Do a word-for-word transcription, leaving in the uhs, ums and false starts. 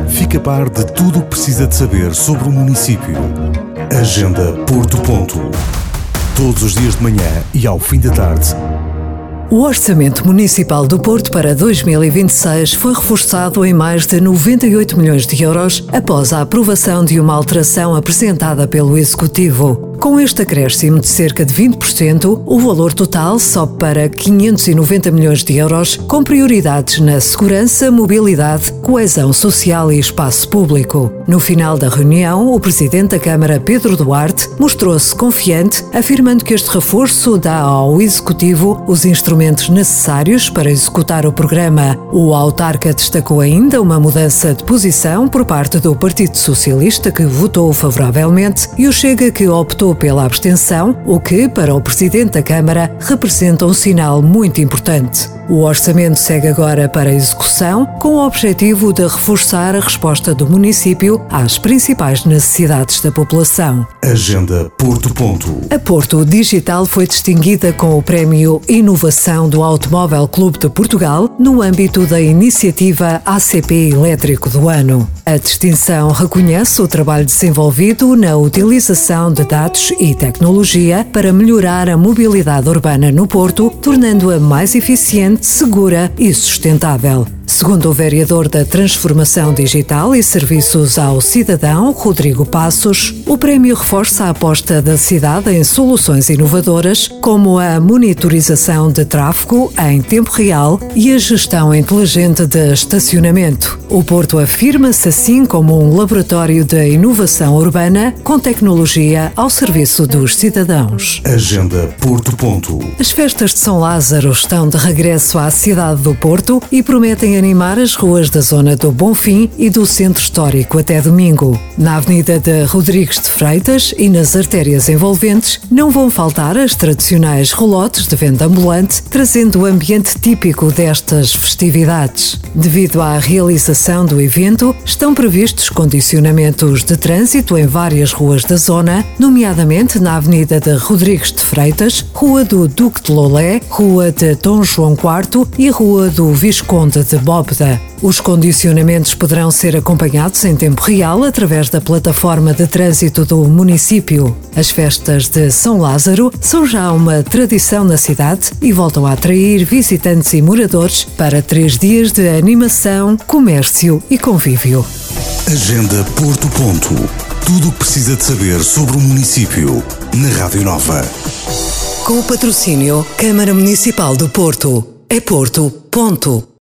Fique a par de tudo o que precisa de saber sobre o município. Agenda Porto Ponto. Todos os dias de manhã e ao fim da tarde. O Orçamento Municipal do Porto para dois mil e vinte e seis foi reforçado em mais de noventa e oito milhões de euros após a aprovação de uma alteração apresentada pelo Executivo. Com este acréscimo de cerca de vinte por cento, o valor total sobe para quinhentos e noventa milhões de euros, com prioridades na segurança, mobilidade, coesão social e espaço público. No final da reunião, o Presidente da Câmara, Pedro Duarte, mostrou-se confiante, afirmando que este reforço dá ao Executivo os instrumentos necessários para executar o programa. O autarca destacou ainda uma mudança de posição por parte do Partido Socialista, que votou favoravelmente, e o Chega, que optou pela abstenção, o que, para o Presidente da Câmara, representa um sinal muito importante. O orçamento segue agora para a execução, com o objetivo de reforçar a resposta do município às principais necessidades da população. Agenda Porto Ponto. A Porto Digital foi distinguida com o Prémio Inovação do Automóvel Clube de Portugal no âmbito da iniciativa A C P Elétrico do Ano. A distinção reconhece o trabalho desenvolvido na utilização de dados e tecnologia para melhorar a mobilidade urbana no Porto, tornando-a mais eficiente, segura e sustentável. Segundo o vereador da Transformação Digital e Serviços ao Cidadão, Rodrigo Passos, o prémio reforça a aposta da cidade em soluções inovadoras, como a monitorização de tráfego em tempo real e a gestão inteligente de estacionamento. O Porto afirma-se assim como um laboratório de inovação urbana com tecnologia ao serviço dos cidadãos. Agenda Porto Ponto. As festas de São Lázaro estão de regresso à cidade do Porto e prometem animar as ruas da zona do Bonfim e do Centro Histórico até domingo. Na Avenida de Rodrigues de Freitas e nas artérias envolventes não vão faltar as tradicionais rolotes de venda ambulante, trazendo o ambiente típico destas festividades. Devido à realização do evento, estão previstos condicionamentos de trânsito em várias ruas da zona, nomeadamente na Avenida de Rodrigues de Freitas, Rua do Duque de Lolé, Rua de Dom João quarto e Rua do Visconde de Bóveda. Os condicionamentos poderão ser acompanhados em tempo real através da plataforma de trânsito do município. As festas de São Lázaro são já uma tradição na cidade e voltam a atrair visitantes e moradores para três dias de animação, comércio e convívio. Agenda Porto Ponto. Tudo o que precisa de saber sobre o município na Rádio Nova. Com o patrocínio Câmara Municipal do Porto. É Porto. Ponto.